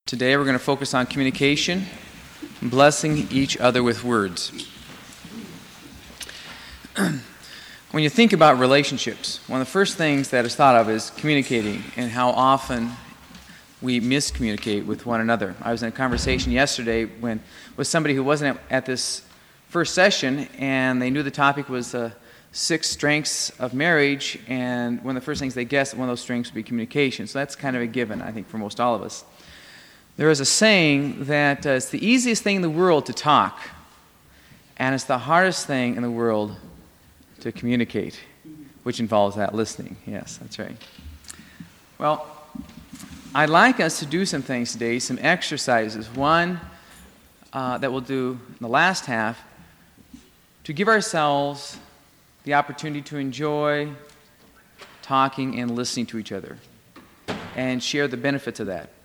Today we're going to focus on communication, blessing each other with words. When you think about relationships, one of the first things that is thought of is communicating and how often we miscommunicate with one another. I was in a conversation yesterday with somebody who wasn't at this first session, and they knew the topic was 6 strengths of marriage, and one of the first things they guessed one of those strengths would be communication. So that's kind of a given, I think, for most all of us. There is a saying that it's the easiest thing in the world to talk, and it's the hardest thing in the world to communicate, which involves that listening. Yes, that's right. Well, I'd like us to do some things today, some exercises. One that we'll do in the last half, to give ourselves the opportunity to enjoy talking and listening to each other and share the benefits of that.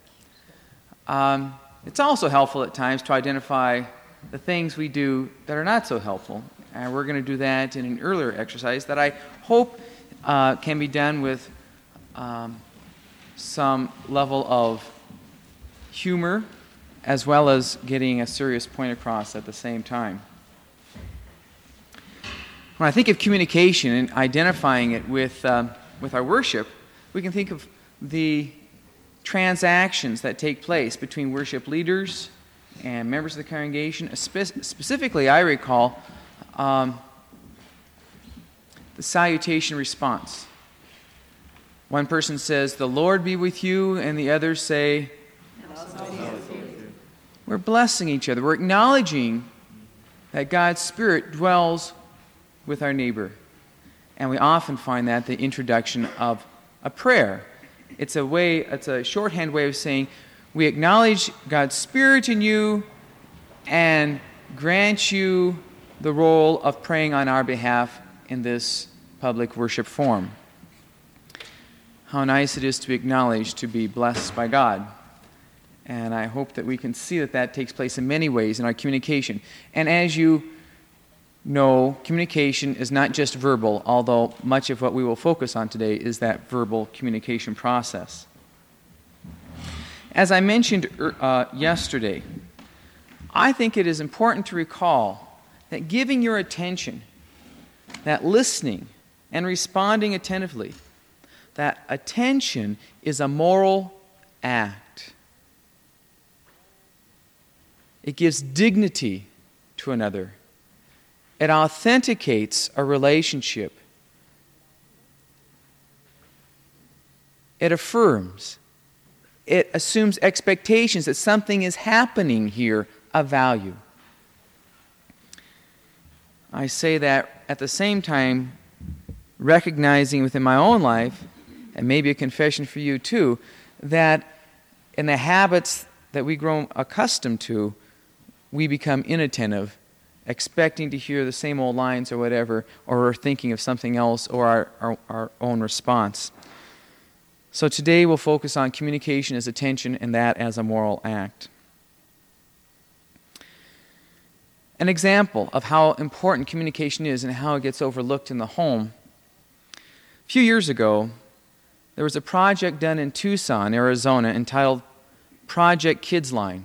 It's also helpful at times to identify the things we do that are not so helpful. And we're going to do that in an earlier exercise that I hope can be done with some level of humor as well as getting a serious point across at the same time. When I think of communication and identifying it with our worship, we can think of the transactions that take place between worship leaders and members of the congregation. Specifically, I recall the salutation response. One person says, "The Lord be with you," and the others say, we're blessing each other. We're acknowledging that God's Spirit dwells with our neighbor. And we often find that the introduction of a prayer. It's a shorthand way of saying, we acknowledge God's Spirit in you and grant you the role of praying on our behalf in this public worship form. How nice it is to be acknowledged, to be blessed by God. And I hope that we can see that takes place in many ways in our communication. And as you know, communication is not just verbal, although much of what we will focus on today is that verbal communication process. As I mentioned yesterday, I think it is important to recall that giving your attention, that listening and responding attentively, that attention is a moral act. It gives dignity to another. It authenticates a relationship. It affirms. It assumes expectations that something is happening here of value. I say that at the same time recognizing within my own life, and maybe a confession for you too, that in the habits that we grow accustomed to, we become inattentive, expecting to hear the same old lines or whatever, or we're thinking of something else or our own response. So today we'll focus on communication as attention and that as a moral act. An example of how important communication is and how it gets overlooked in the home. A few years ago, there was a project done in Tucson, Arizona, entitled Project Kids Line.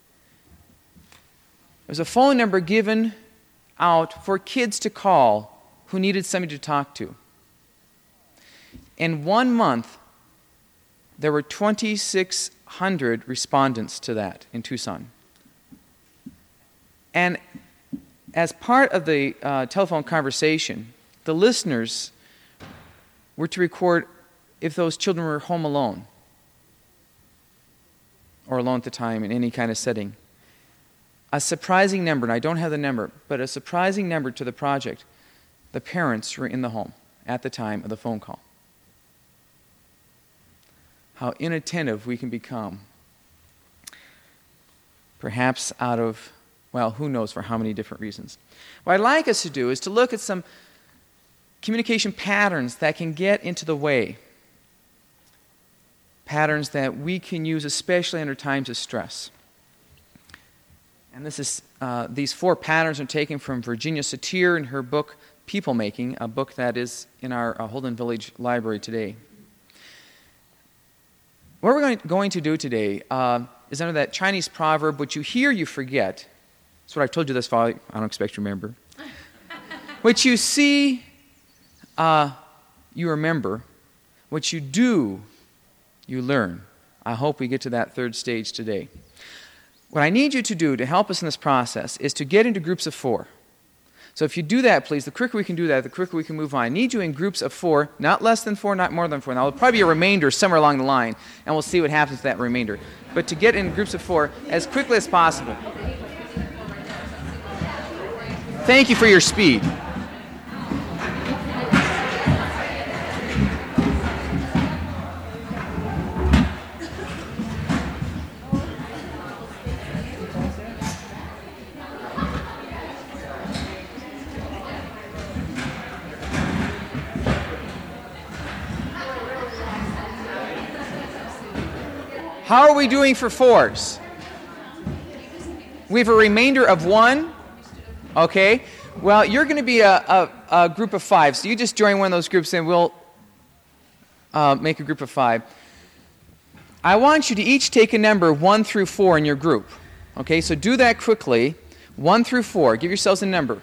There's a phone number given out for kids to call who needed somebody to talk to. In 1 month, there were 2,600 respondents to that in Tucson. And as part of the telephone conversation, the listeners were to record if those children were home alone or alone at the time in any kind of setting. A surprising number, and I don't have the number, but a surprising number to the project, the parents were in the home at the time of the phone call. How inattentive we can become. Perhaps out of, well, who knows for how many different reasons. What I'd like us to do is to look at some communication patterns that can get into the way. Patterns that we can use especially under times of stress. And these 4 patterns are taken from Virginia Satir in her book, People Making, a book that is in our Holden Village Library today. What we're going to do today is under that Chinese proverb, what you hear, you forget. That's what I've told you this fall. I don't expect you to remember. What you see, you remember. What you do, you learn. I hope we get to that third stage today. What I need you to do to help us in this process is to get into groups of 4. So if you do that, please, the quicker we can do that, the quicker we can move on. I need you in groups of 4, not less than 4, not more than 4. Now, there'll probably be a remainder somewhere along the line, and we'll see what happens to that remainder. But to get in groups of 4 as quickly as possible. Thank you for your speed. How are we doing for 4s? We have a remainder of 1. Okay. Well, you're going to be a group of 5. So you just join one of those groups and we'll make a group of 5. I want you to each take a number 1 through 4 in your group. Okay, so do that quickly. 1 through 4. Give yourselves a number.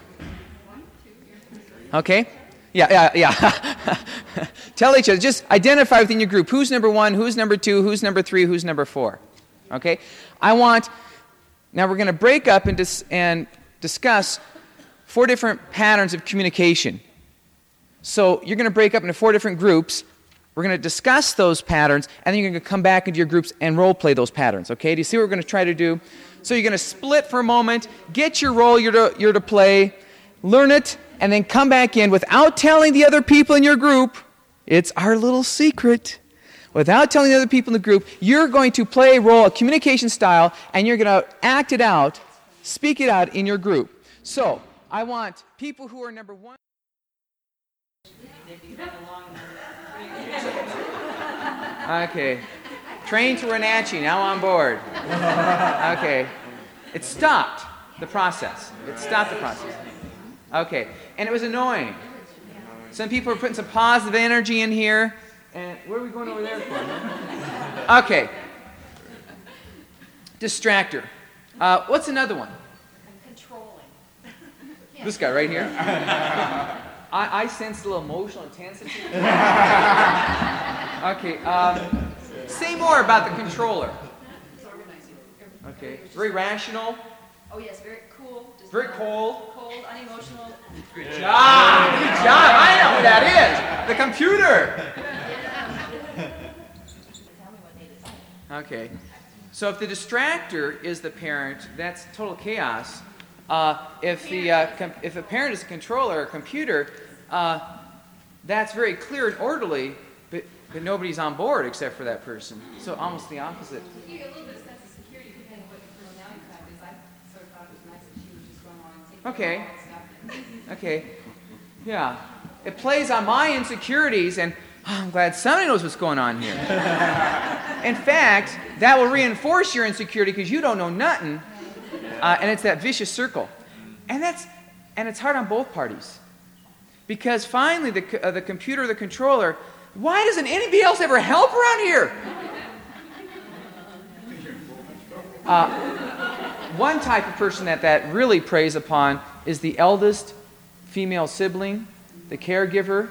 Okay? Yeah. Tell each other. Just identify within your group. Who's number 1? Who's number 2? Who's number 3? Who's number 4? Okay? Now we're going to break up and discuss 4 different patterns of communication. So you're going to break up into 4 different groups. We're going to discuss those patterns, and then you're going to come back into your groups and role play those patterns. Okay? Do you see what we're going to try to do? So you're going to split for a moment, get your role you're to play, learn it, and then come back in without telling the other people in your group. It's our little secret. Without telling the other people in the group, you're going to play a role, a communication style, and you're going to act it out, speak it out in your group. So, I want people who are number 1. Okay. Train to Wenatchee, now on board. Okay. It stopped the process. Okay. And it was annoying. Some people are putting some positive energy in here. And what are we going over there for? Okay. Distractor. What's another one? Controlling. This guy right here. I sense a little emotional intensity. Okay. Say more about the controller. It's organizing. Okay. Very rational. Oh yes, very cool. Very cold. Cold, unemotional. Good job. I know who that is. The computer. Tell me what they decide. Okay. So if the distractor is the parent, that's total chaos. If the parent is a controller or a computer, that's very clear and orderly, but nobody's on board except for that person. So almost the opposite. You get a little bit of sense of security depending on what your personality type is. I sort of thought it was nice that she would just run on and take care of all that stuff. Okay. Yeah. It plays on my insecurities, and I'm glad somebody knows what's going on here. In fact, that will reinforce your insecurity because you don't know nothing, and it's that vicious circle. And it's hard on both parties. Because finally, the computer, the controller, why doesn't anybody else ever help around here? One type of person that really preys upon is the eldest female sibling, the caregiver,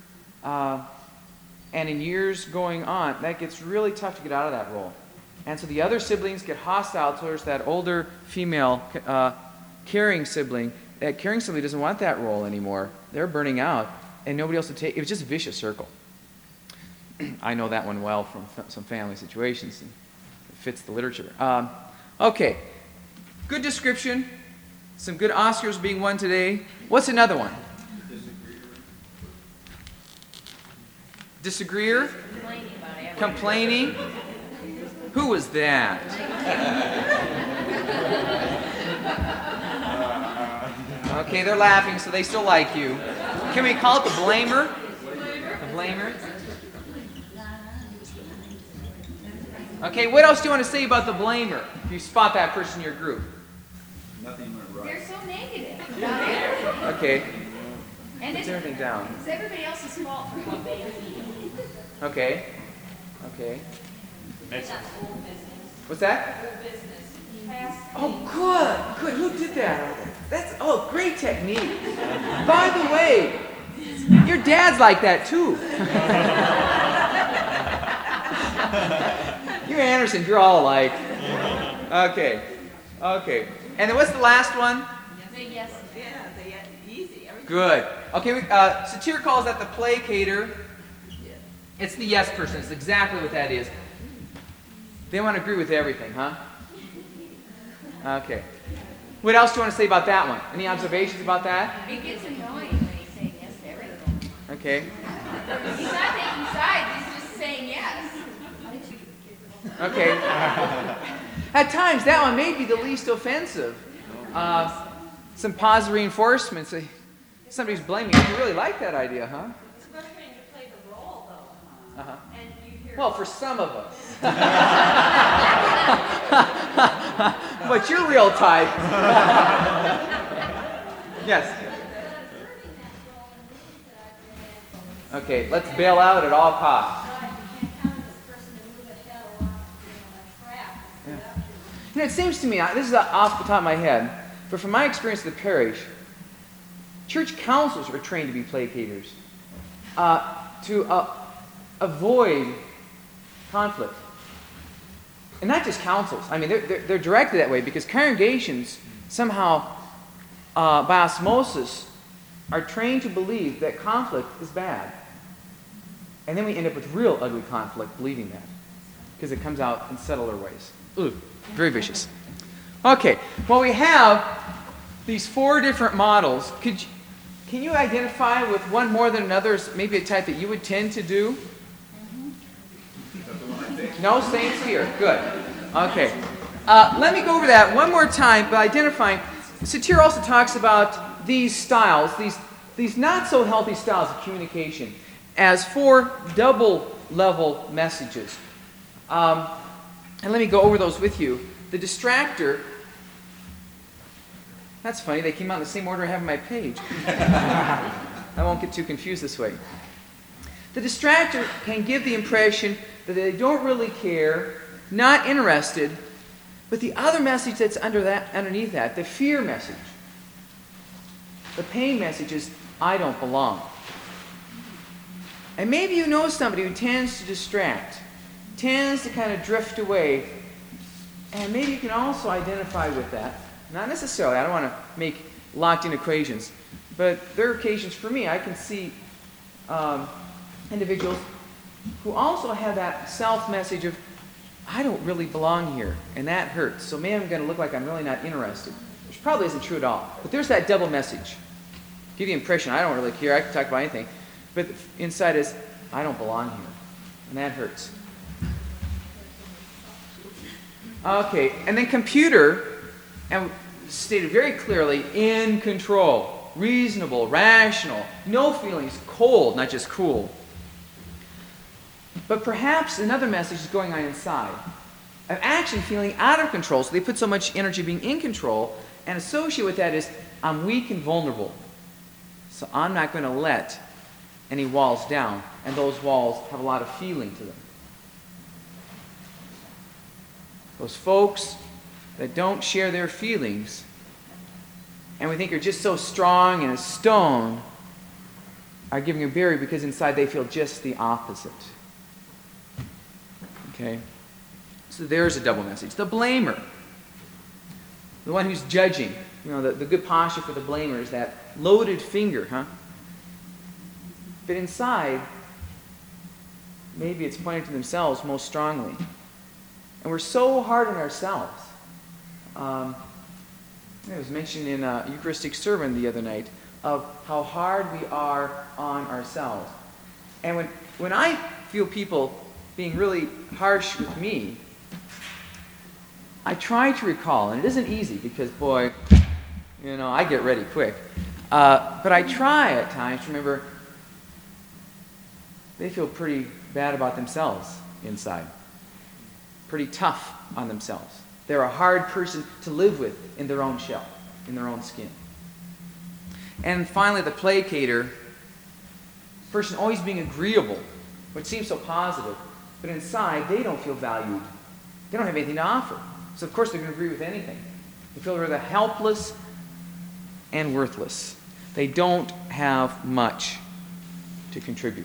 and in years going on, that gets really tough to get out of that role. And so the other siblings get hostile towards that older female caring sibling. That caring sibling doesn't want that role anymore. They're burning out, and nobody else to take. It was just a vicious circle. I know that one well from some family situations, and it fits the literature. Okay, good description. Some good Oscars being won today. What's another one? Disagreeer? Complaining. Who was that? Okay, they're laughing, so they still like you. Can we call it the blamer? The blamer. Okay, what else do you want to say about the blamer? If you spot that person in your group. Nothing went right. They're so negative. Okay. And Puts everything down. it's everybody else's fault for what they do. Okay. Okay. What's that? Whole business. Past. Oh, good. Who did that? That's great technique. By the way, your dad's like that too. You're Anderson. You're all alike. Okay. And then what's the last one? Say yes. Easy. Good. Okay. Satir calls that the placator. It's the yes person. It's exactly what that is. They want to agree with everything, huh? Okay. What else do you want to say about that one? Any observations about that? It gets annoying when he's saying yes to everything. Okay. He's not taking sides, he's just saying yes. Okay. At times, that one may be the least offensive. Some positive reinforcements. Somebody's blaming you. You really like that idea, huh? It's frustrating to play the role, though. Uh-huh. And you hear. Well, for some of us. But your real type. Yes. Okay, let's bail out at all costs. You know, it seems to me, this is off the top of my head, but from my experience at the parish, church councils are trained to be placators, to avoid conflict. And not just councils. I mean, they're directed that way because congregations somehow, by osmosis, are trained to believe that conflict is bad. And then we end up with real ugly conflict believing that because it comes out in subtler ways. Ooh, very vicious. Okay, well, we have these 4 different models. Can you identify with one more than another, maybe a type that you would tend to do? No, saints here. Good. Okay. Let me go over that one more time by identifying. Satir also talks about these styles, these not so healthy styles of communication, as 4 double-level messages. And let me go over those with you. The distractor. That's funny. They came out in the same order I have on my page. I won't get too confused this way. The distractor can give the impression that they don't really care, not interested, but the other message that's underneath that, the fear message, the pain message is, I don't belong. And maybe you know somebody who tends to distract, tends to kind of drift away, and maybe you can also identify with that. Not necessarily, I don't want to make locked-in equations, but there are occasions for me, I can see individuals who also have that self-message of, I don't really belong here, and that hurts, so maybe I'm going to look like I'm really not interested, which probably isn't true at all. But there's that double message. Give you the impression, I don't really care, I can talk about anything, but inside is, I don't belong here, and that hurts. Okay, and then computer, and stated very clearly, in control, reasonable, rational, no feelings, cold, not just cool. But perhaps another message is going on inside of actually feeling out of control. So they put so much energy being in control, and associate with that is, I'm weak and vulnerable. So I'm not going to let any walls down, and those walls have a lot of feeling to them. Those folks that don't share their feelings, and we think are just so strong and a stone, are giving a berry because inside they feel just the opposite. Okay? So there's a double message. The blamer, the one who's judging, the good posture for the blamer is that loaded finger, huh? But inside, maybe it's pointing to themselves most strongly. And we're so hard on ourselves. It was mentioned in a Eucharistic sermon the other night of how hard we are on ourselves. And when I feel people being really harsh with me, I try to recall, and it isn't easy because, boy, I get ready quick. But I try at times to remember they feel pretty bad about themselves inside. Pretty tough on themselves. They're a hard person to live with in their own shell, in their own skin. And finally, the placator, person always being agreeable, which seems so positive, but inside they don't feel valued. They don't have anything to offer. So of course they're going to agree with anything. They feel rather helpless and worthless. They don't have much to contribute.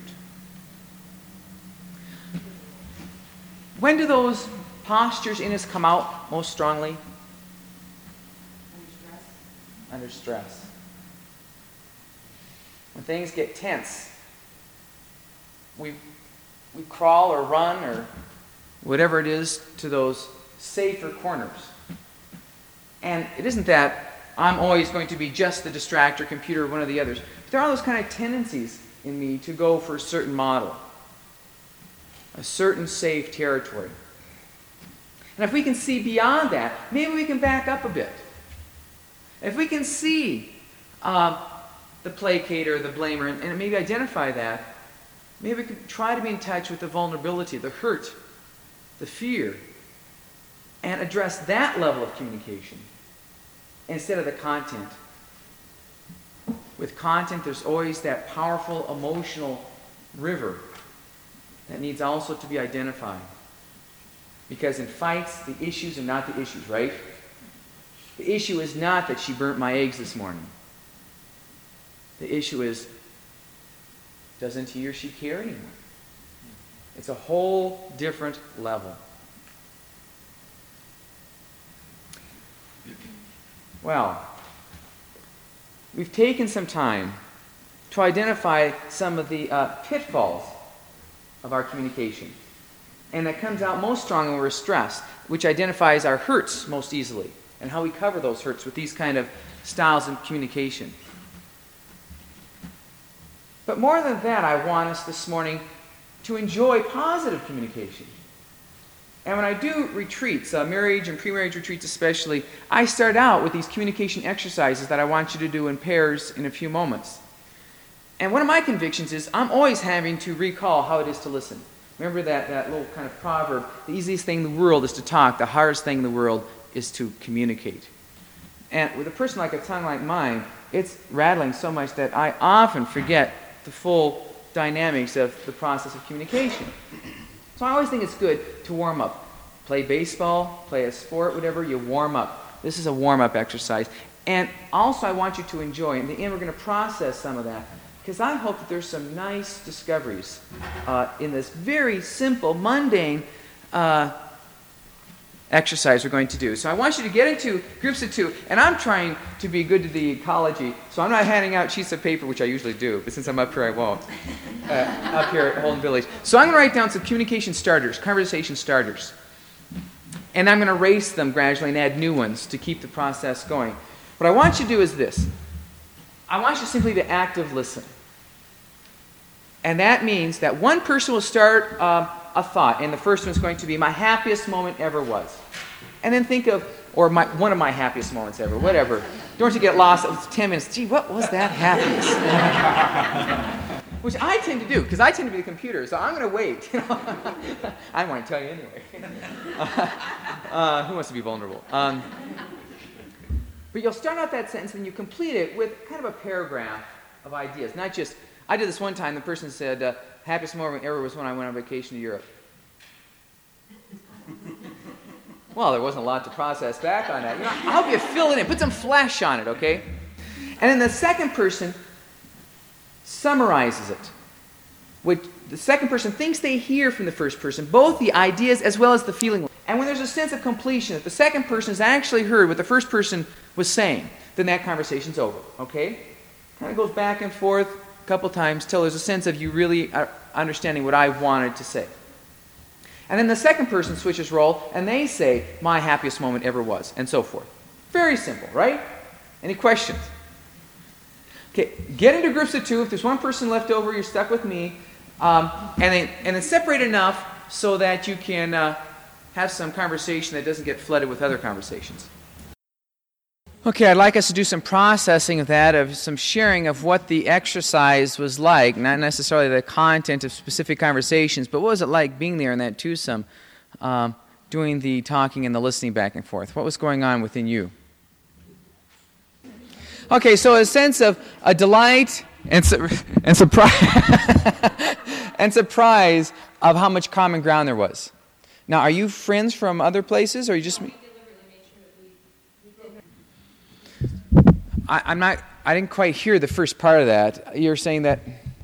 When do those postures in us come out most strongly? Under stress. When things get tense, we crawl or run or whatever it is to those safer corners. And it isn't that I'm always going to be just the distractor, computer, or one of the others. But there are those kind of tendencies in me to go for a certain model, a certain safe territory. And if we can see beyond that, maybe we can back up a bit. If we can see the placator, the blamer, and maybe identify that, maybe we can try to be in touch with the vulnerability, the hurt, the fear, and address that level of communication instead of the content. With content, there's always that powerful emotional river that needs also to be identified. Because in fights, the issues are not the issues, right? The issue is not that she burnt my eggs this morning. The issue is, doesn't he or she care anymore? It's a whole different level. Well, we've taken some time to identify some of the pitfalls of our communication. And that comes out most strongly when we're stressed, which identifies our hurts most easily and how we cover those hurts with these kind of styles of communication. But more than that, I want us this morning to enjoy positive communication. And when I do retreats, marriage and pre-marriage retreats especially, I start out with these communication exercises that I want you to do in pairs in a few moments. And one of my convictions is I'm always having to recall how it is to listen. Remember that little kind of proverb, the easiest thing in the world is to talk, the hardest thing in the world is to communicate. And with a person like a tongue like mine, it's rattling so much that I often forget the full dynamics of the process of communication. So I always think it's good to warm up. Play baseball, play a sport, whatever, you warm up. This is a warm-up exercise. And also I want you to enjoy, in the end we're going to process some of that, because I hope that there's some nice discoveries in this very simple, mundane exercise we're going to do. So I want you to get into groups of two, and I'm trying to be good to the ecology, so I'm not handing out sheets of paper, which I usually do, but since I'm up here I won't, up here at Holden Village. So I'm going to write down some communication starters, conversation starters, and I'm going to erase them gradually and add new ones to keep the process going. What I want you to do is this. I want you simply to active listen. And that means that one person will start a thought, and the first one's going to be, my happiest moment ever was. And then think of, or one of my happiest moments ever, whatever. Don't you get lost, it's 10 minutes, gee, what was that happiest? Which I tend to do, because I tend to be the computer, so I'm going to wait. I want to tell you anyway. Who wants to be vulnerable? But you'll start out that sentence and you complete it with kind of a paragraph of ideas, not just, I did this one time, the person said, happiest moment ever was when I went on vacation to Europe. Well, there wasn't a lot to process back on that. I hope you fill it in, put some flesh on it, okay? And then the second person summarizes it. Which the second person thinks they hear from the first person, both the ideas as well as the feeling. And when there's a sense of completion, that the second person has actually heard what the first person was saying, then that conversation's over, okay? Kind of goes back and forth a couple times till there's a sense of you really are understanding what I wanted to say. And then the second person switches role and they say, my happiest moment ever was, and so forth. Very simple, right? Any questions? Okay, get into groups of two. If there's one person left over, you're stuck with me. And then separate enough so that you can have some conversation that doesn't get flooded with other conversations. Okay, I'd like us to do some processing of that, of some sharing of what the exercise was like, not necessarily the content of specific conversations, but what was it like being there in that twosome, doing the talking and the listening back and forth? What was going on within you? Okay, so a sense of a delight and surprise and surprise of how much common ground there was. Now, are you friends from other places, or are you just... We deliberately made sure that we didn't. I didn't quite hear the first part of that. You're saying that...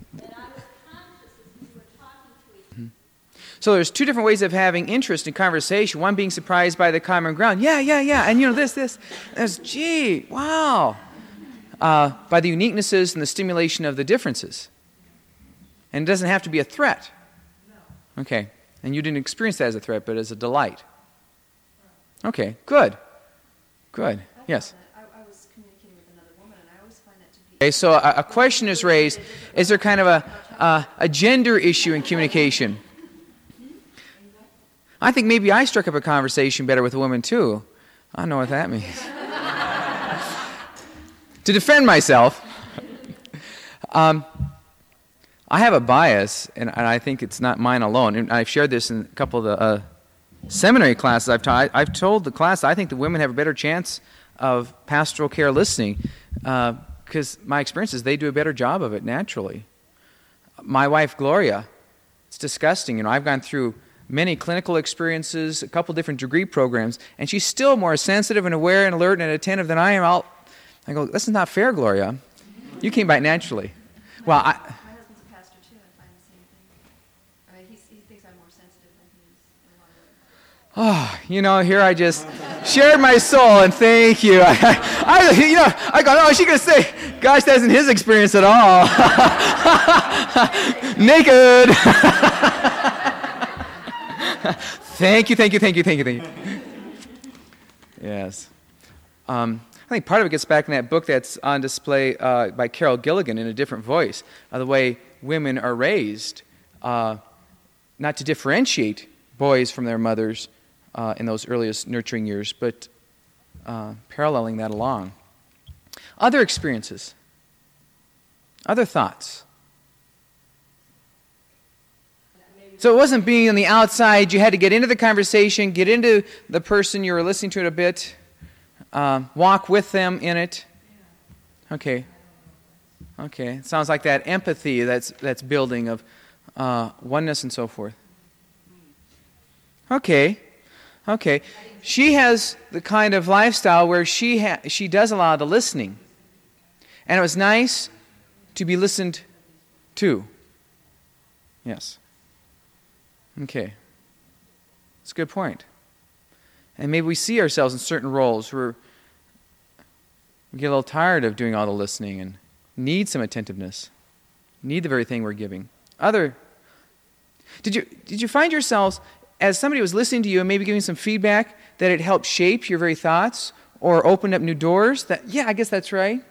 So there's two different ways of having interest in conversation. One being surprised by the common ground. Yeah. And this. That's, gee, wow. By the uniquenesses and the stimulation of the differences. And it doesn't have to be a threat. Okay. And you didn't experience that as a threat, but as a delight. Okay, good. Yes. I was communicating with another woman, and I always find that to be... Okay, so a question is raised. Is there kind of a gender issue in communication? I think maybe I struck up a conversation better with a woman too. I don't know what that means. To defend myself, I have a bias, and I think it's not mine alone. And I've shared this in a couple of the seminary classes I've taught. I've told the class I think the women have a better chance of pastoral care listening because my experience is they do a better job of it naturally. My wife, Gloria, it's disgusting. I've gone through many clinical experiences, a couple different degree programs, and she's still more sensitive and aware and alert and attentive than I am. I go, this is not fair, Gloria. You came by naturally. Well, My husband's a pastor, too, and I find the same thing. I mean, he thinks I'm more sensitive than he is in a lot of ways. here I just shared my soul, and thank you. I go, no, she's going to say, gosh, that isn't his experience at all. Naked. Thank you. Yes. I think part of it gets back in that book that's on display by Carol Gilligan in a different voice, the way women are raised, not to differentiate boys from their mothers in those earliest nurturing years, but paralleling that along. Other experiences, other thoughts. So it wasn't being on the outside. You had to get into the conversation, get into the person you were listening to it a bit, walk with them in it. Okay. It sounds like that empathy that's building of oneness and so forth. Okay. She has the kind of lifestyle where she does a lot of the listening. And it was nice to be listened to. Yes. Okay. That's a good point. And maybe we see ourselves in certain roles where we get a little tired of doing all the listening and need some attentiveness, need the very thing we're giving. Did you find yourselves, as somebody was listening to you and maybe giving some feedback, that it helped shape your very thoughts or opened up new doors? Yeah, I guess that's right.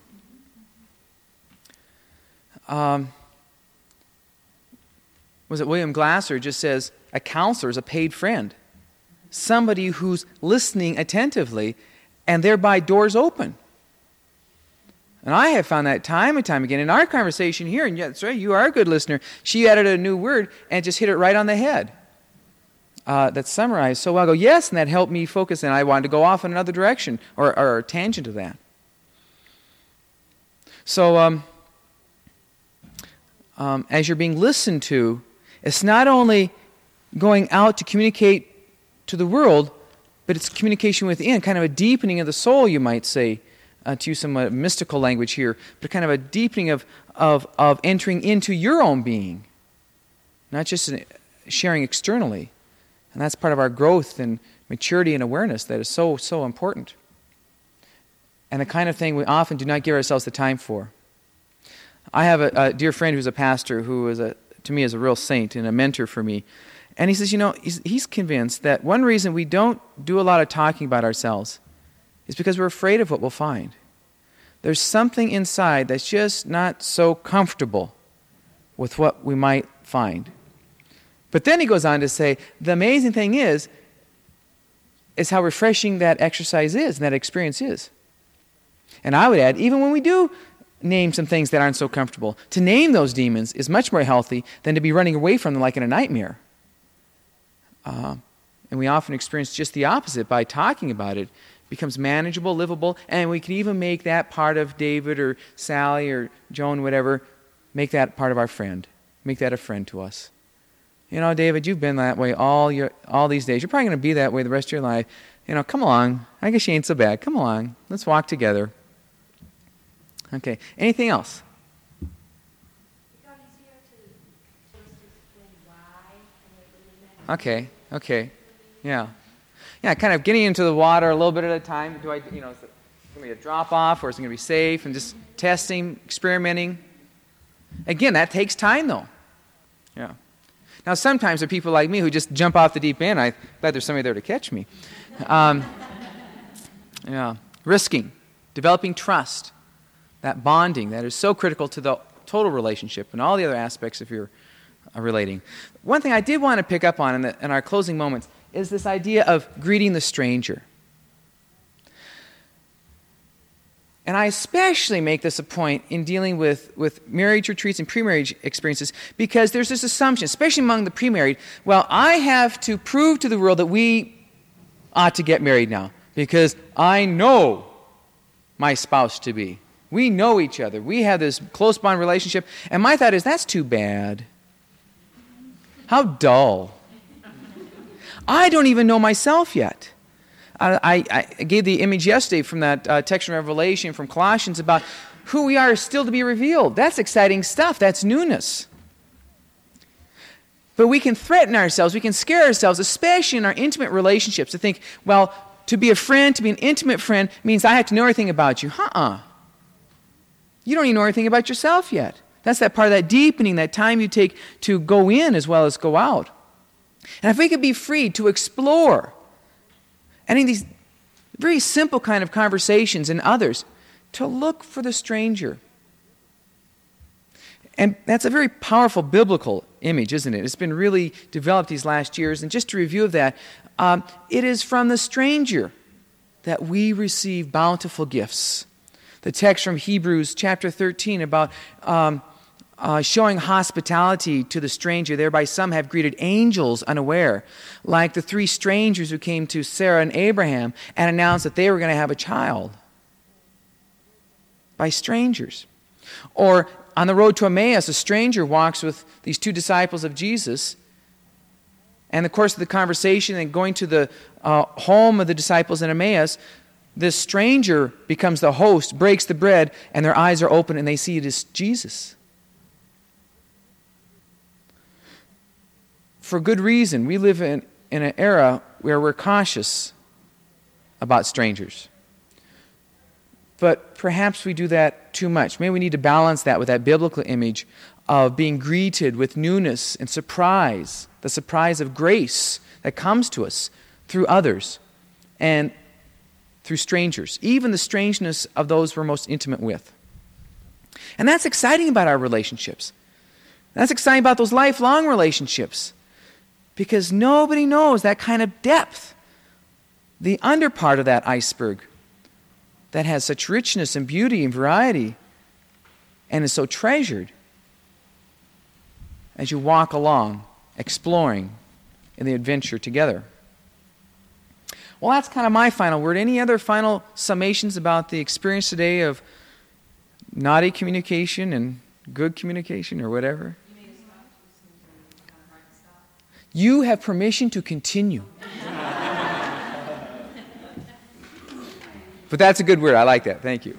Was it William Glasser just says, a counselor is a paid friend. Somebody who's listening attentively and thereby doors open. And I have found that time and time again in our conversation here, and that's right, you are a good listener. She added a new word and just hit it right on the head. That's summarized so well. I go, yes, and that helped me focus, and I wanted to go off in another direction or a tangent of that. So, as you're being listened to, it's not only going out to communicate to the world, but it's communication within, kind of a deepening of the soul, you might say, to use some mystical language here, but kind of a deepening of entering into your own being, not just sharing externally. And that's part of our growth and maturity and awareness that is so, so important. And the kind of thing we often do not give ourselves the time for. I have a dear friend who's a pastor who is, to me, is a real saint and a mentor for me. And he says, he's convinced that one reason we don't do a lot of talking about ourselves is because we're afraid of what we'll find. There's something inside that's just not so comfortable with what we might find. But then he goes on to say, the amazing thing is how refreshing that exercise is and that experience is. And I would add, even when we do name some things that aren't so comfortable, to name those demons is much more healthy than to be running away from them like in a nightmare. And we often experience just the opposite. By talking about it, becomes manageable, livable, and we can even make that part of David or Sally or Joan, whatever, make that part of our friend. Make that a friend to us. You know, David, you've been that way all these days. You're probably going to be that way the rest of your life. You know, come along. I guess you ain't so bad. Come along. Let's walk together. Okay. Anything else? Okay. Yeah. Yeah, kind of getting into the water a little bit at a time. Is it going to be a drop-off, or is it going to be safe? And just testing, experimenting. Again, that takes time, though. Yeah. Now, sometimes there are people like me who just jump off the deep end. I'm glad there's somebody there to catch me. Yeah. Risking, developing trust, that bonding that is so critical to the total relationship and all the other aspects of your relating. One thing I did want to pick up on in our closing moments is this idea of greeting the stranger. And I especially make this a point in dealing with marriage retreats and pre-marriage experiences, because there's this assumption, especially among the pre-married, well, I have to prove to the world that we ought to get married now because I know my spouse to be. We know each other. We have this close bond relationship. And my thought is, that's too bad. How dull. I don't even know myself yet. I gave the image yesterday from that text from Revelation from Colossians about who we are is still to be revealed. That's exciting stuff. That's newness. But we can threaten ourselves. We can scare ourselves, especially in our intimate relationships, to think, well, to be a friend, to be an intimate friend, means I have to know everything about you. You don't even know everything about yourself yet. That's that part of that deepening, that time you take to go in as well as go out. And if we could be free to explore any of these very simple kind of conversations in others, to look for the stranger. And that's a very powerful biblical image, isn't it? It's been really developed these last years. And just a review of that, it is from the stranger that we receive bountiful gifts. The text from Hebrews chapter 13 about showing hospitality to the stranger, thereby some have greeted angels unaware, like the 3 strangers who came to Sarah and Abraham and announced that they were going to have a child. By strangers. Or on the road to Emmaus, a stranger walks with these 2 disciples of Jesus, and in the course of the conversation and going to the home of the disciples in Emmaus, this stranger becomes the host, breaks the bread, and their eyes are open and they see it is Jesus. For good reason, we live in an era where we're cautious about strangers. But perhaps we do that too much. Maybe we need to balance that with that biblical image of being greeted with newness and surprise, the surprise of grace that comes to us through others and through strangers, even the strangeness of those we're most intimate with. And that's exciting about our relationships. That's exciting about those lifelong relationships, because nobody knows that kind of depth, the under part of that iceberg that has such richness and beauty and variety and is so treasured as you walk along, exploring in the adventure together. Well, that's kind of my final word. Any other final summations about the experience today of naughty communication and good communication or whatever? You have permission to continue. But that's a good word. I like that. Thank you.